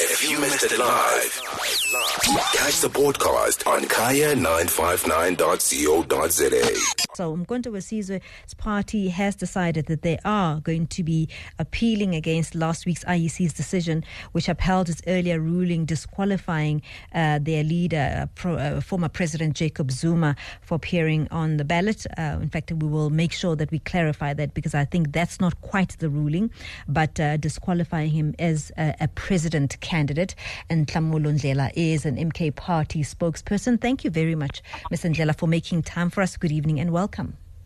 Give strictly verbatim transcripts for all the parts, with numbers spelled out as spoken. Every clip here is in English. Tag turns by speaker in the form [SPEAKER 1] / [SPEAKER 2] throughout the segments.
[SPEAKER 1] If you missed it live, catch the podcast on kaya nine five nine dot co dot za.
[SPEAKER 2] So Umkhonto we Sizwe's party has decided that they are going to be appealing against last week's I E C's decision, which upheld its earlier ruling disqualifying uh, their leader, uh, pro, uh, former President Jacob Zuma, for appearing on the ballot. Uh, in fact, we will make sure that we clarify that, because I think that's not quite the ruling, but uh, disqualifying him as a, a president candidate. And Nhlamulo Ndlela is an M K party spokesperson. Thank you very much, Mister Ndlela, for making time for us. Good evening and welcome.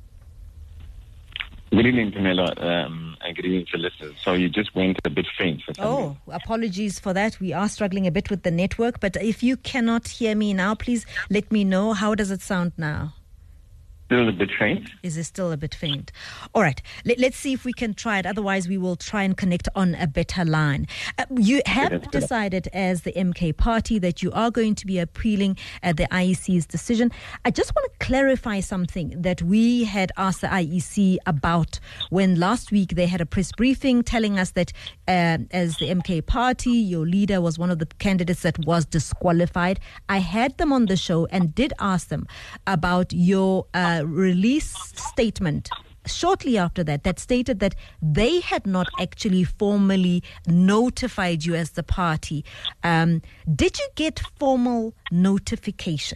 [SPEAKER 3] Good evening, Pamela, um, and good evening to listeners. So you just went a bit faint for some
[SPEAKER 2] Oh,
[SPEAKER 3] reason.
[SPEAKER 2] Apologies for that. We are struggling a bit with the network, but if you cannot hear me now, please let me know. How does it sound now?
[SPEAKER 3] Still a bit faint?
[SPEAKER 2] Is it still a bit faint? All right. Let, let's see if we can try it. Otherwise, we will try and connect on a better line. Uh, you have decided as the M K party that you are going to be appealing at the I E C's decision. I just want to clarify something that we had asked the I E C about when last week they had a press briefing telling us that uh, as the M K party, your leader was one of the candidates that was disqualified. I had them on the show and did ask them about your uh, release statement shortly after that, that stated that they had not actually formally notified you as the party. Um, did you get formal notification?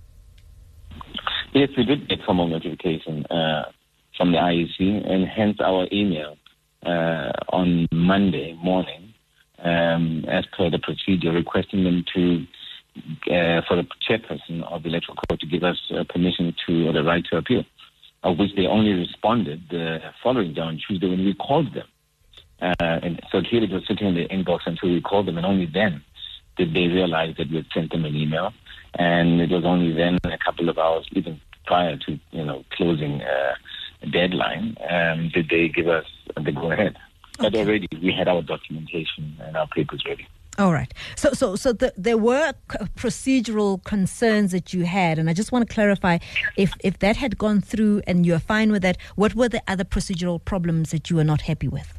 [SPEAKER 3] Yes, we did get formal notification uh, from the I E C, and hence our email uh, on Monday morning, um, as per the procedure, requesting them to Uh, for the chairperson of the electoral court to give us uh, permission to, or the right to appeal, of which they only responded the following day on Tuesday when we called them. Uh, and so clearly it was sitting in the inbox until we called them, and only then did they realize that we had sent them an email. And it was only then, a couple of hours, even prior to, you know, closing uh, deadline, um, did they give us the go-ahead. Okay. But already we had our documentation and our papers ready.
[SPEAKER 2] All right. So, so, so the, there were c- procedural concerns that you had, and I just want to clarify if, if that had gone through and you're fine with that. What were the other procedural problems that you were not happy with?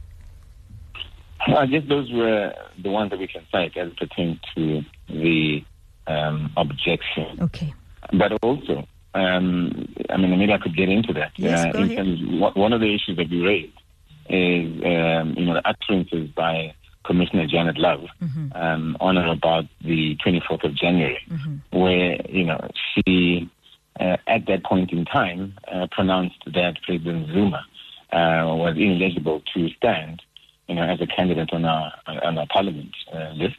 [SPEAKER 3] I guess those were the ones that we can cite as pertain to the um, objection.
[SPEAKER 2] Okay.
[SPEAKER 3] But also, um, I mean, maybe I could get into that.
[SPEAKER 2] Yes,
[SPEAKER 3] uh,
[SPEAKER 2] go
[SPEAKER 3] in
[SPEAKER 2] ahead.
[SPEAKER 3] terms, one of the issues that we raised is, um, you know, the utterances by Commissioner Janet Love
[SPEAKER 2] mm-hmm.
[SPEAKER 3] um, on or about the twenty-fourth of January,
[SPEAKER 2] mm-hmm.
[SPEAKER 3] where, you know, she, uh, at that point in time, uh, pronounced that President Zuma uh, was ineligible to stand, you know, as a candidate on our, on our parliament uh, list,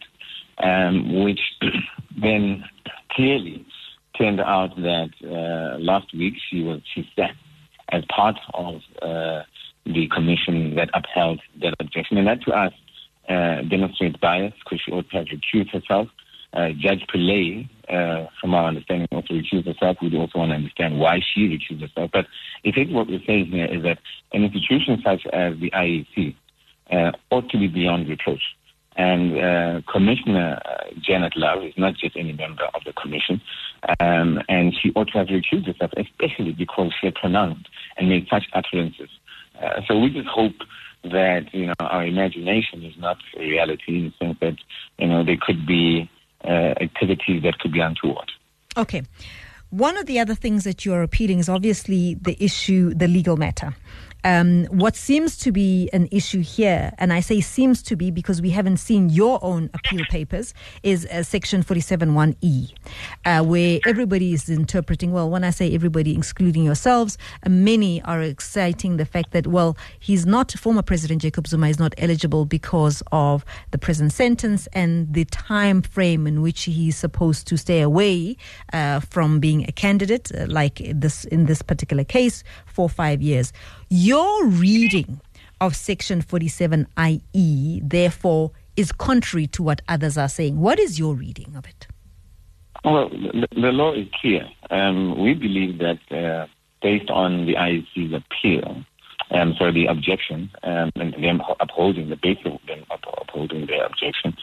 [SPEAKER 3] um, which then clearly turned out that uh, last week she was she sat as part of uh, the commission that upheld that objection, and that to us Uh, demonstrates bias, because she ought to have recused herself. Uh, Judge Pillay, uh, from our understanding, also recused herself. We also want to understand why she recused herself. But effectively what we're saying here is that an institution such as the I E C uh, ought to be beyond reproach. And uh, Commissioner uh, Janet Love is not just any member of the commission, um, and she ought to have recused herself, especially because she had pronounced and made such utterances. Uh, so we just hope that, you know, our imagination is not a reality, in the sense that, you know, there could be uh, activities that could be untoward.
[SPEAKER 2] Okay. One of the other things that you're appealing is obviously the issue, the legal matter. Um, what seems to be an issue here, and I say seems to be because we haven't seen your own appeal papers, is uh, Section forty-seven one E, uh, where everybody is interpreting, well, when I say everybody, excluding yourselves, uh, many are citing the fact that, well, he's not, former President Jacob Zuma is not eligible because of the prison sentence and the time frame in which he's supposed to stay away uh, from being a candidate, uh, like this in this particular case, for five years. Your reading of Section forty-seven I E, therefore, is contrary to what others are saying. What is your reading of it?
[SPEAKER 3] Well, the, the law is clear. Um, we believe that uh, based on the I E C's appeal, um, sorry, the objection, um, and them upholding, the basis of them upholding their objection,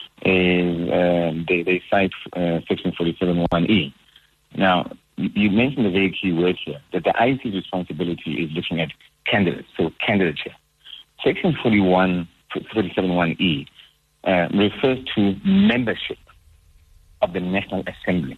[SPEAKER 3] is um, they, they cite uh, Section forty-seven one E. Now, you mentioned a very key word here, that the I E C's responsibility is looking at candidates, so candidature. Section forty-one, forty-seven one E uh, refers to membership of the National Assembly.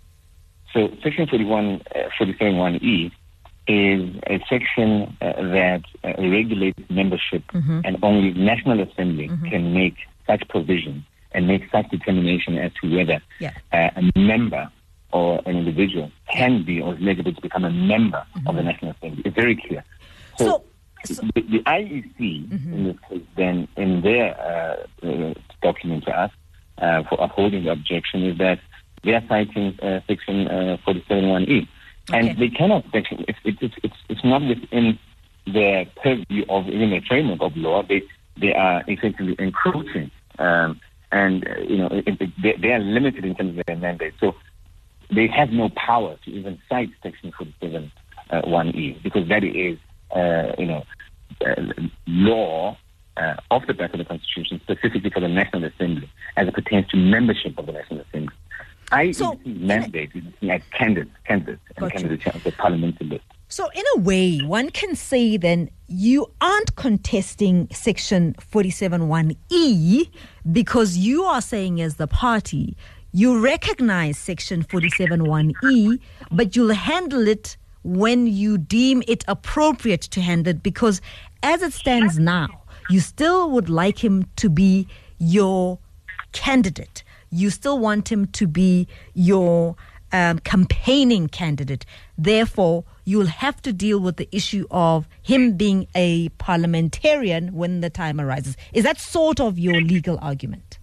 [SPEAKER 3] So Section forty-one, uh, forty-seven one E is a section uh, that uh, regulates membership, mm-hmm. and only National Assembly mm-hmm. can make such provision and make such determination as to whether yeah. uh, a member or an individual can be or is eligible to become a member mm-hmm. of the National Assembly. It's very clear. So, so, so the, the I E C, mm-hmm. in this case, then, in their uh, uh, document to us uh, for upholding the objection, is that they are citing uh, Section uh, forty-seven one E. And okay. they cannot, it's, it's, it's, it's not within their purview of even the framework of law. They they are essentially encroaching, um, and uh, you know it, it, they, they are limited in terms of their mandate. So they have no power to even cite Section forty-seven one E, because that is uh, you know uh, law uh, off the back of the Constitution, specifically for the National Assembly, as it pertains to membership of the National Assembly. I so, mandate is looking at candidates, candidates, and candidates of the parliamentary list.
[SPEAKER 2] So, in a way, one can say then you aren't contesting Section forty-seven one E because you are saying, as the party, you recognize Section forty-seven one E, but you'll handle it when you deem it appropriate to handle it, because as it stands now, you still would like him to be your candidate. You still want him to be your um, campaigning candidate. Therefore, you'll have to deal with the issue of him being a parliamentarian when the time arises. Is that sort of your legal argument?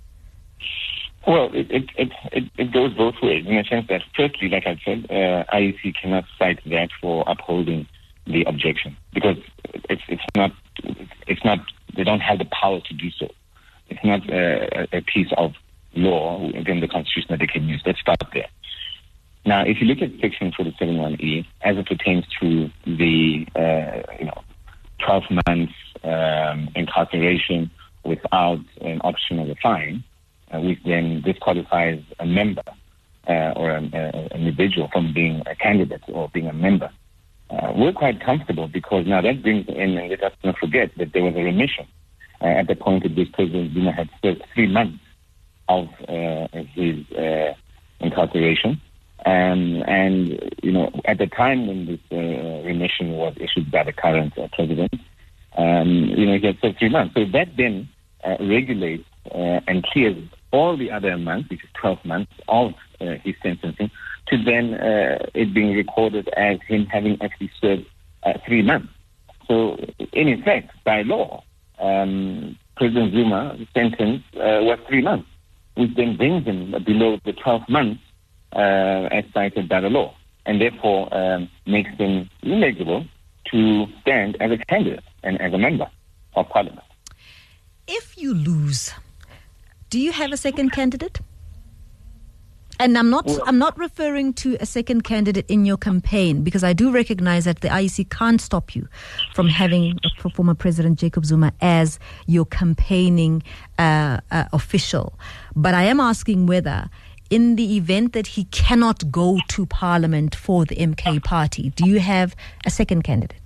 [SPEAKER 3] Well, it it, it, it, it goes both ways, in the sense that, firstly, like I said, uh, I E C cannot cite that for upholding the objection, because it's it's not it's not they don't have the power to do so. It's not uh, a piece of law within the Constitution that they can use. Let's start there. Now, if you look at Section forty-seven one E, as it pertains to the uh, you know twelve months um, incarceration without an option of a fine, uh, which then disqualifies a member uh, or an individual from being a candidate or being a member, uh, we're quite comfortable, because now that brings in, and let us not forget that there was a remission uh, at the point at which President Zuma had served three months of uh, his uh, incarceration. Um, and, you know, at the time when this uh, remission was issued by the current uh, president, um, you know, he had served three months. So that then uh, regulates uh, and clears all the other months, which is twelve months, of uh, his sentencing, to then uh, it being recorded as him having actually served uh, three months. So, in effect, by law, um, President Zuma's sentence uh, was three months, which then brings him below the twelve months uh, as cited by the law, and therefore um, makes him ineligible to stand as a candidate and as a member of parliament.
[SPEAKER 2] If you lose, do you have a second candidate? And I'm not well, I'm not referring to a second candidate in your campaign, because I do recognize that the I E C can't stop you from having a former President Jacob Zuma as your campaigning uh, uh, official. But I am asking whether, in the event that he cannot go to Parliament for the M K party, do you have a second candidate?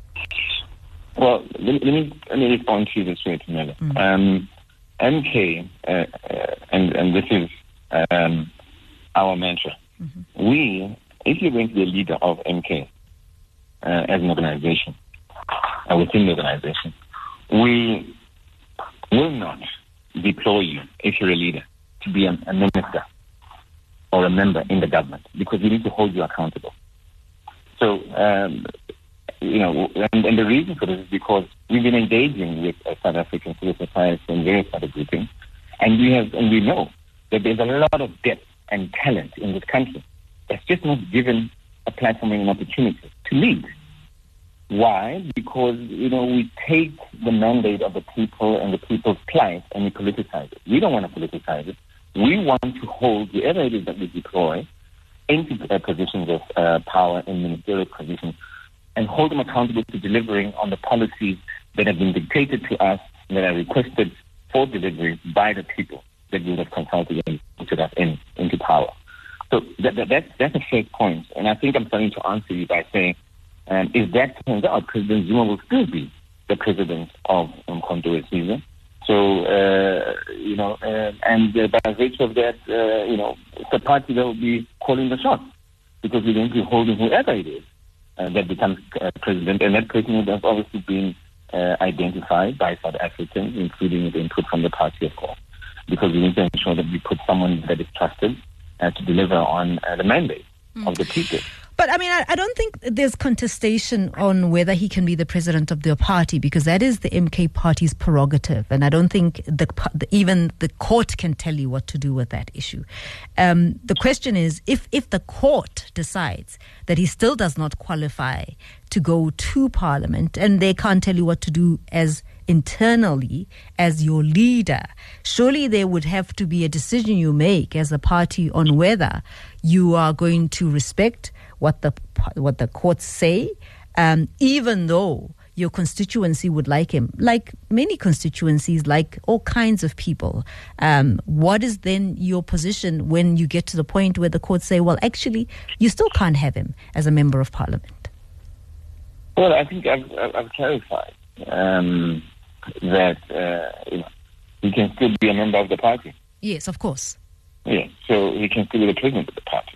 [SPEAKER 3] Well, let, let me let me respond to you this way, Tamela. Mm. Um, M K, uh, uh, and and this is um, our mantra. Mm-hmm. We, if you're going to be a leader of M K uh, as an organization, uh, within the organization, we will not deploy you, if you're a leader, to be a, a minister or a member in the government, because we need to hold you accountable. So, um, you know, and, and the reason for this is because we've been engaging with uh, South African civil society and various other groupings, and we have, and we know that there's a lot of depth and talent in this country that's just not given a platform and an opportunity to lead. Why? Because, you know, we take the mandate of the people and the people's plight and we politicize it. We don't want to politicize it. We want to hold whoever it is that we deploy into uh, positions of uh, power and ministerial positions, and hold them accountable to delivering on the policies that have been dictated to us, that are requested for delivery by the people that we would have consulted and put us in, into power. So that, that, that's, that's a fair point. And I think I'm starting to answer you by saying, um, if that turns out, President Zuma will still be the president of Umkhonto we Sizwe. So, uh, you know, uh, and uh, by virtue of that, uh, you know, it's the party that will be calling the shots, because we're going to be holding whoever it is uh, that becomes uh, president. And that person would have obviously been uh, identified by South Africans, including the input from the party, of course, because we need to ensure that we put someone that is trusted uh, to deliver on uh, the mandate mm. of the people.
[SPEAKER 2] But I mean, I, I don't think there's contestation on whether he can be the president of the party, because that is the M K party's prerogative. And I don't think the, the, even the court can tell you what to do with that issue. Um, the question is, if, if the court decides that he still does not qualify to go to parliament, and they can't tell you what to do as internally as your leader, surely there would have to be a decision you make as a party on whether you are going to respect what the what the courts say, um, even though your constituency would like him, like many constituencies, like all kinds of people. Um, what is then your position when you get to the point where the courts say, well, actually, you still can't have him as a member of parliament?
[SPEAKER 3] Well, I think I've, I've clarified um, that uh, you know, he can still be a member of the party.
[SPEAKER 2] Yes, of course.
[SPEAKER 3] Yeah, so he can still be the president of the party.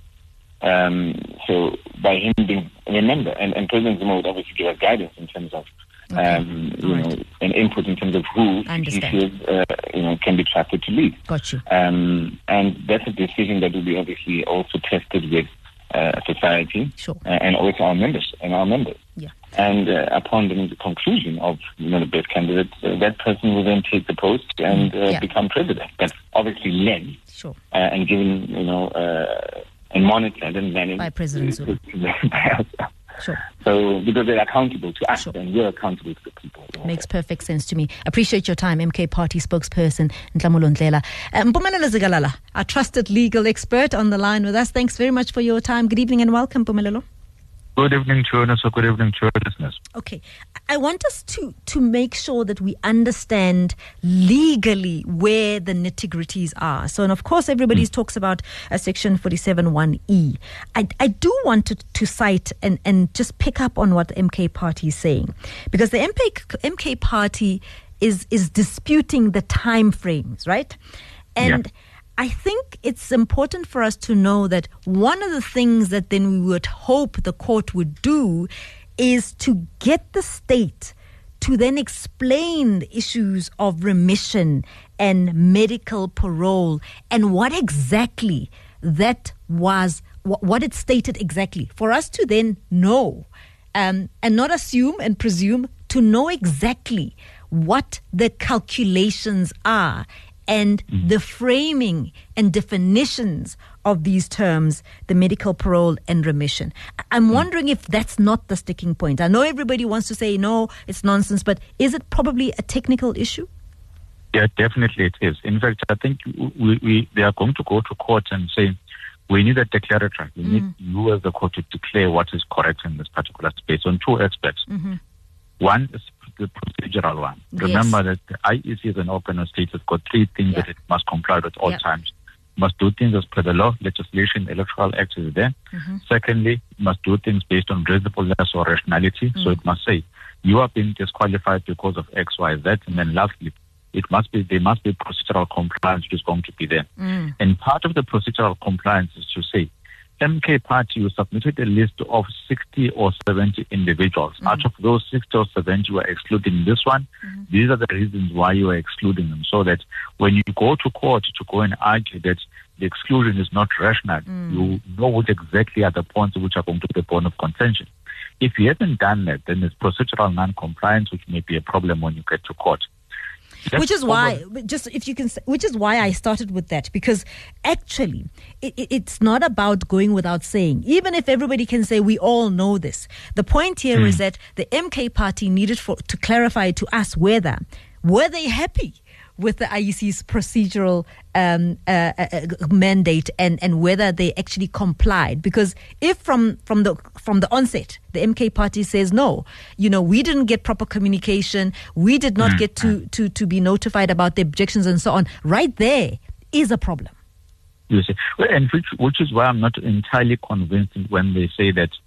[SPEAKER 3] Um, so by him being a member, and, and President Zuma would obviously give us guidance in terms of, okay. um, you right. know, an input in terms of who he feels, uh, you know, can be trusted to lead.
[SPEAKER 2] Got you.
[SPEAKER 3] Um, and that's a decision that will be obviously also tested with uh, society,
[SPEAKER 2] sure.
[SPEAKER 3] uh, and also our members and our members.
[SPEAKER 2] Yeah.
[SPEAKER 3] And uh, upon the conclusion of, you know, the best candidate, uh, that person will then take the post and uh, yeah. become president. But obviously led
[SPEAKER 2] sure.
[SPEAKER 3] uh, and given, you know. Uh, and monitored and managed
[SPEAKER 2] by President Zuma.
[SPEAKER 3] by us.
[SPEAKER 2] Sure.
[SPEAKER 3] So, because they're accountable to us,
[SPEAKER 2] sure.
[SPEAKER 3] and we're accountable to the people.
[SPEAKER 2] Makes perfect sense to me. Appreciate your time, M K Party spokesperson Nhlamulo Ndlela. Uh, Mpumelelo Zikalala, our trusted legal expert on the line with us. Thanks very much for your time. Good evening and welcome, Mpumelelo.
[SPEAKER 4] Good evening, Chona. So good evening to your listeners.
[SPEAKER 2] Okay. I want us to, to make sure that we understand legally where the nitty-gritties are. So, and of course, everybody mm. talks about uh, Section forty-seven one E. I, I do want to, to cite and, and just pick up on what the M K Party is saying. Because the M K, M K Party is, is disputing the time frames, right? And... Yeah. I think it's important for us to know that one of the things that then we would hope the court would do is to get the state to then explain the issues of remission and medical parole and what exactly that was, what it stated exactly, for us to then know um, and not assume and presume, to know exactly what the calculations are and mm. the framing and definitions of these terms, the medical parole and remission. I'm mm. wondering if that's not the sticking point. I know everybody wants to say, no, it's nonsense, but is it probably a technical issue?
[SPEAKER 4] Yeah, definitely it is. In fact, I think we, we they are going to go to court and say, we need a declaratory. We mm. need you as the court to declare what is correct in this particular space on two aspects. Mm-hmm. One is the procedural one. Yes. Remember that the I E C is an open state. It's got three things yeah. that it must comply with all yeah. times. Must do things as per the law, legislation, electoral act is there. Mm-hmm. Secondly, must do things based on reasonableness or rationality. Mm-hmm. So it must say, you are being disqualified because of X, Y, Z. And then lastly, it must be, there must be procedural compliance which is going to be there. Mm. And part of the procedural compliance is to say, M K Party, you submitted a list of sixty or seventy individuals. Mm-hmm. Out of those sixty or seventy, you are excluding this one. Mm-hmm. These are the reasons why you are excluding them. So that when you go to court to go and argue that the exclusion is not rational, mm. you know what exactly are the points which are going to be the point of contention. If you haven't done that, then there's procedural non-compliance, which may be a problem when you get to court. That's
[SPEAKER 2] which is why, just if you can, which is why I started with that, because actually it, it's not about going without saying. Even if everybody can say we all know this, the point here mm. is that the M K Party needed for to clarify to us whether were they happy with the I E C's procedural um, uh, uh, mandate and, and whether they actually complied. Because if from, from the from the onset the M K Party says no, you know, we didn't get proper communication, we did not get to, to, to be notified about the objections and so on, right there is a problem.
[SPEAKER 4] You see, well, and which, which is why I'm not entirely convinced when they say that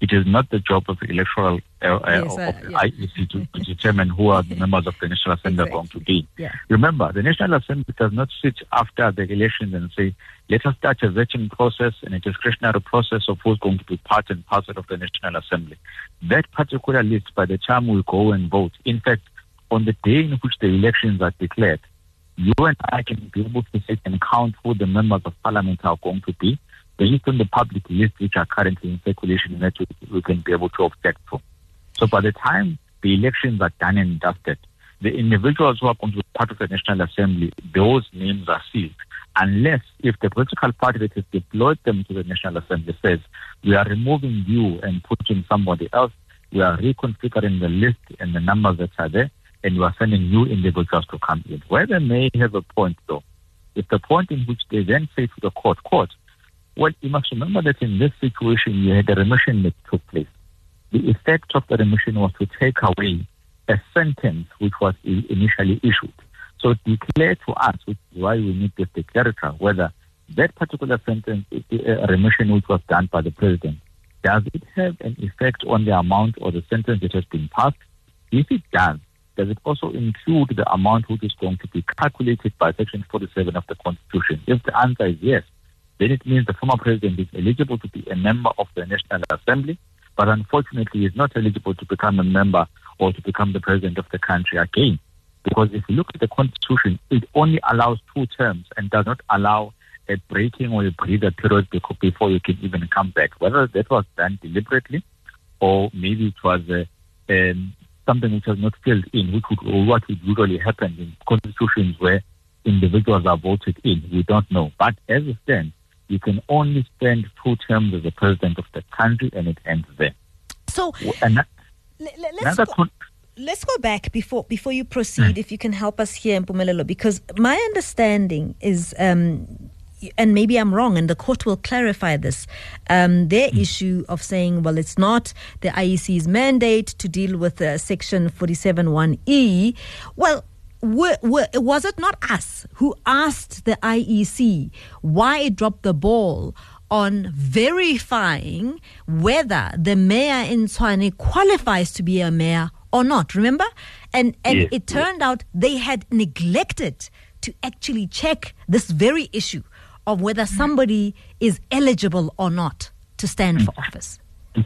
[SPEAKER 4] it is not the job of the electoral uh,
[SPEAKER 2] yes,
[SPEAKER 4] uh,
[SPEAKER 2] uh,
[SPEAKER 4] of the
[SPEAKER 2] yeah.
[SPEAKER 4] I E C to, to determine who are the members of the National Assembly
[SPEAKER 2] Exactly.
[SPEAKER 4] are going to be.
[SPEAKER 2] Yeah.
[SPEAKER 4] Remember, the National Assembly does not sit after the elections and say, let us start a vetting process and a discretionary process of who's going to be part and parcel of the National Assembly. That particular list, by the time we go and vote, in fact, on the day in which the elections are declared, you and I can be able to sit and count who the members of parliament are going to be, based on the public list which are currently in circulation, that we, we can be able to object to. So by the time the elections are done and dusted, the individuals who are going to be part of the National Assembly, those names are sealed, unless if the political party that has deployed them to the National Assembly says, we are removing you and putting somebody else, we are reconfiguring the list and the numbers that are there, and we are sending new individuals to come in. Where they may have a point, though, is the point in which they then say to the court, court, well, you must remember that in this situation, you had a remission that took place. The effect of the remission was to take away a sentence which was initially issued. So declare to us, which is why we need this declarator, whether that particular sentence, a remission which was done by the president, does it have an effect on the amount or the sentence that has been passed? If it does, does it also include the amount which is going to be calculated by Section forty-seven of the Constitution? If the answer is yes, then it means the former president is eligible to be a member of the National Assembly, but unfortunately is not eligible to become a member or to become the president of the country again. Because if you look at the Constitution, it only allows two terms and does not allow a breaking or a breather period before you can even come back. Whether that was done deliberately or maybe it was uh, um, something which was not filled in, which would, or what would usually happen in constitutions where individuals are voted in, we don't know. But as it stands, you can only spend two terms as the president of the country, and it ends there.
[SPEAKER 2] So,
[SPEAKER 4] and that,
[SPEAKER 2] let, let's, go, con- let's go back before before you proceed, if you can help us here in Mpumelelo, because my understanding is, um, and maybe I'm wrong, and the court will clarify this, um, their mm. issue of saying, well, it's not the I E C's mandate to deal with uh, Section forty-seven one E. Well, Were, were, was it not us who asked the I E C why it dropped the ball on verifying whether the mayor in Tshwane qualifies to be a mayor or not? Remember? And and yes. It turned out they had neglected to actually check this very issue of whether somebody is eligible or not to stand for office.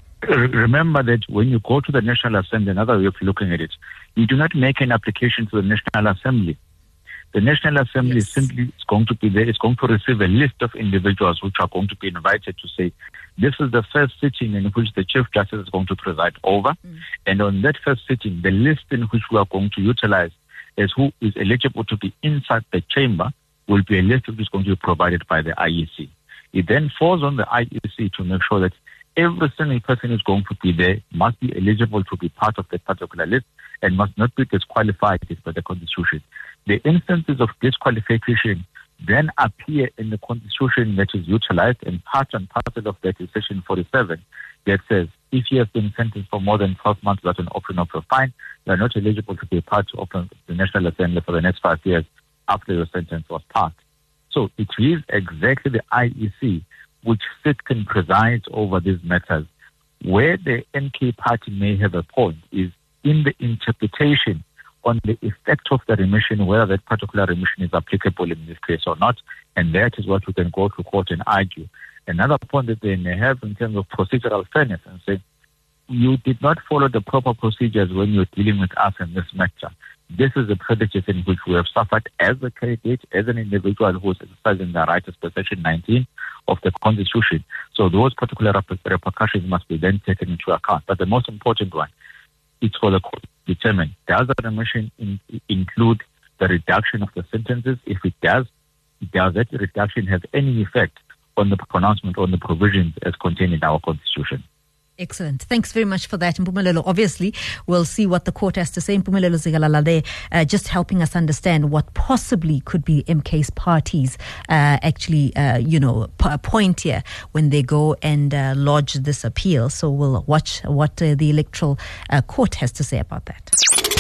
[SPEAKER 4] Remember that when you go to the National Assembly, another way of looking at it, you do not make an application to the National Assembly. The National Assembly yes. simply is going to be there. It's going to receive a list of individuals which are going to be invited to say, this is the first sitting in which the Chief Justice is going to preside over. Mm. And on that first sitting, the list in which we are going to utilize as who is eligible to be inside the chamber will be a list which is going to be provided by the I E C. It then falls on the I E C to make sure that every single person who's going to be there must be eligible to be part of that particular list and must not be disqualified by the Constitution. The instances of disqualification then appear in the Constitution that is utilized, and part and parcel of that is Section forty-seven that says if you have been sentenced for more than twelve months without an option of a fine, you are not eligible to be part of the National Assembly for the next five years after your sentence was passed. So it is exactly the I E C which sits and presides over these matters. Where the N K party may have a point is in the interpretation on the effect of the remission, whether that particular remission is applicable in this case or not, and that is what we can go to court and argue. Another point that they may have in terms of procedural fairness and say, you did not follow the proper procedures when you're dealing with us in this matter. This is the prejudice in which we have suffered as a candidate, as an individual who is exercising the right as per Section nineteen of the Constitution. So those particular rep- repercussions must be then taken into account. But the most important one, it's for the court to determine, does the remission in, include the reduction of the sentences? If it does, does that reduction have any effect on the pronouncement, on the provisions as contained in our Constitution?
[SPEAKER 2] Excellent. Thanks very much for that, Mpumelelo. Obviously, we'll see what the court has to say. Mpumelelo Zikalala there, uh, just helping us understand what possibly could be M K's parties uh, actually, uh, you know, p- point here when they go and uh, lodge this appeal. So we'll watch what uh, the electoral uh, court has to say about that.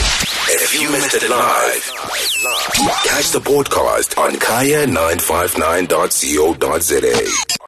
[SPEAKER 1] If you missed it live, catch the podcast on kaya nine five nine dot co dot za.